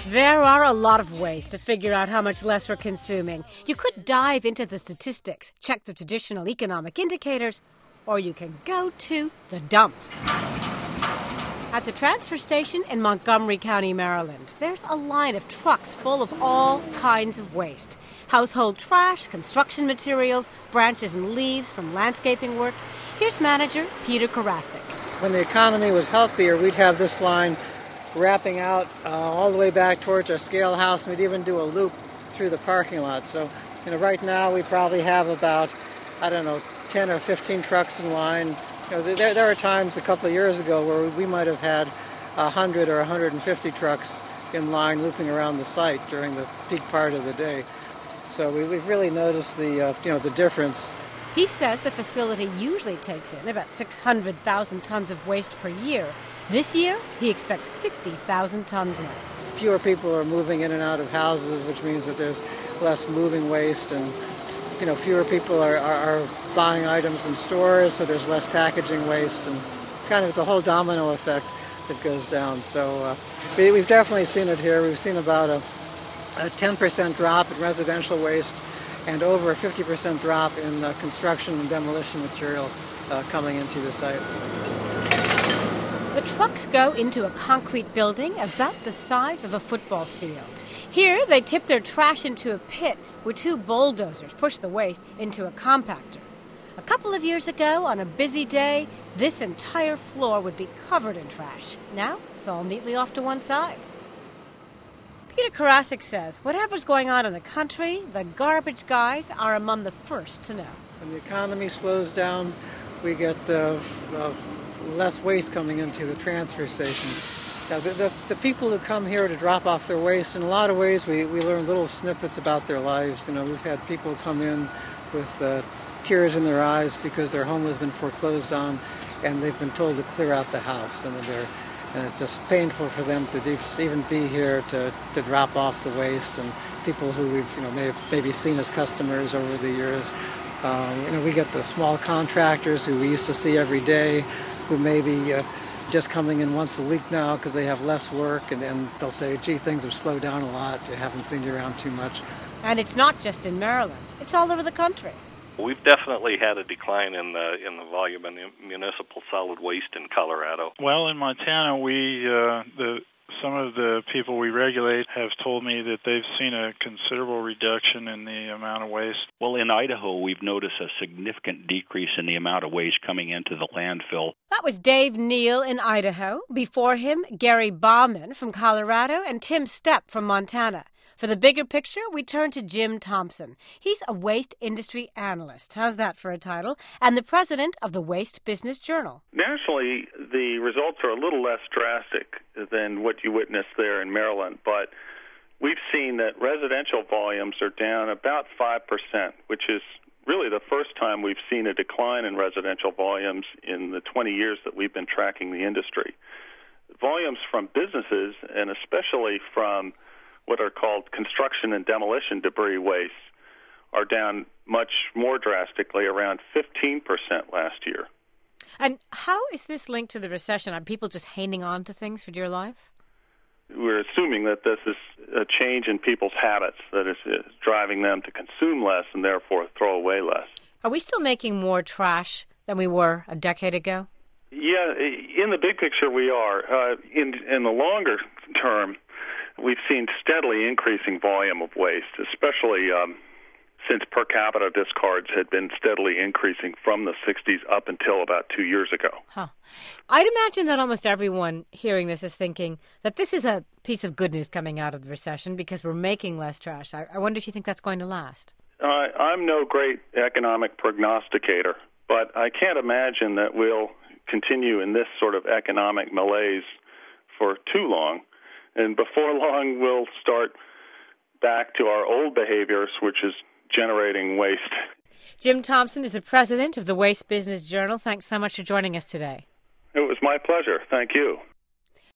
There are a lot of ways to figure out how much less we're consuming. You could dive into the statistics, check the traditional economic indicators, or you can go to the dump. At the transfer station in Montgomery County, Maryland, there's a line of trucks full of all kinds of waste. Household trash, construction materials, branches and leaves from landscaping work. Here's manager Peter Karasik. When the economy was healthier, we'd have this line wrapping out all the way back towards our scale house, and we'd even do a loop through the parking lot. So, right now we probably have about, 10 or 15 trucks in line. There are times a couple of years ago where we might have had 100 or 150 trucks in line looping around the site during the peak part of the day. So we've really noticed the difference. He says the facility usually takes in about 600,000 tons of waste per year. This year, he expects 50,000 tons less. Fewer people are moving in and out of houses, which means that there's less moving waste, and fewer people are buying items in stores, so there's less packaging waste, and it's a whole domino effect that goes down. So we've definitely seen it here. We've seen about a 10% drop in residential waste and over a 50% drop in construction and demolition material coming into the site. The trucks go into a concrete building about the size of a football field. Here, they tip their trash into a pit where two bulldozers push the waste into a compactor. A couple of years ago, on a busy day, this entire floor would be covered in trash. Now, it's all neatly off to one side. Peter Karasik says whatever's going on in the country, the garbage guys are among the first to know. When the economy slows down, we get less waste coming into the transfer station. Now, the people who come here to drop off their waste, in a lot of ways, we learn little snippets about their lives. We've had people come in with tears in their eyes because their home has been foreclosed on, and they've been told to clear out the house. And it's just painful for them to even be here to drop off the waste. And people who we've maybe seen as customers over the years. We get the small contractors who we used to see every day, who maybe just coming in once a week now because they have less work, and then they'll say, gee, things have slowed down a lot. I haven't seen you around too much. And it's not just in Maryland. It's all over the country. We've definitely had a decline in the volume in the municipal solid waste in Colorado. Well, in Montana, some of the people we regulate have told me that they've seen a considerable reduction in the amount of waste. Well, in Idaho, we've noticed a significant decrease in the amount of waste coming into the landfill. That was Dave Neal in Idaho. Before him, Gary Bauman from Colorado and Tim Stepp from Montana. For the bigger picture, we turn to Jim Thompson. He's a waste industry analyst. How's that for a title? And the president of the Waste Business Journal. Nationally, the results are a little less drastic than what you witnessed there in Maryland, but we've seen that residential volumes are down about 5%, which is really the first time we've seen a decline in residential volumes in the 20 years that we've been tracking the industry. Volumes from businesses, and especially from what are called construction and demolition debris wastes, are down much more drastically, around 15% last year. And how is this linked to the recession? Are people just hanging on to things for dear life? We're assuming that this is a change in people's habits that is driving them to consume less and therefore throw away less. Are we still making more trash than we were a decade ago? Yeah, in the big picture we are. In the longer term, we've seen steadily increasing volume of waste, especially since per capita discards had been steadily increasing from the 60s up until about 2 years ago. I'd imagine that almost everyone hearing this is thinking that this is a piece of good news coming out of the recession because we're making less trash. I wonder if you think that's going to last. I'm no great economic prognosticator, but I can't imagine that we'll continue in this sort of economic malaise for too long. And before long, we'll start back to our old behaviors, which is generating waste. Jim Thompson is the president of the Waste Business Journal. Thanks so much for joining us today. It was my pleasure. Thank you.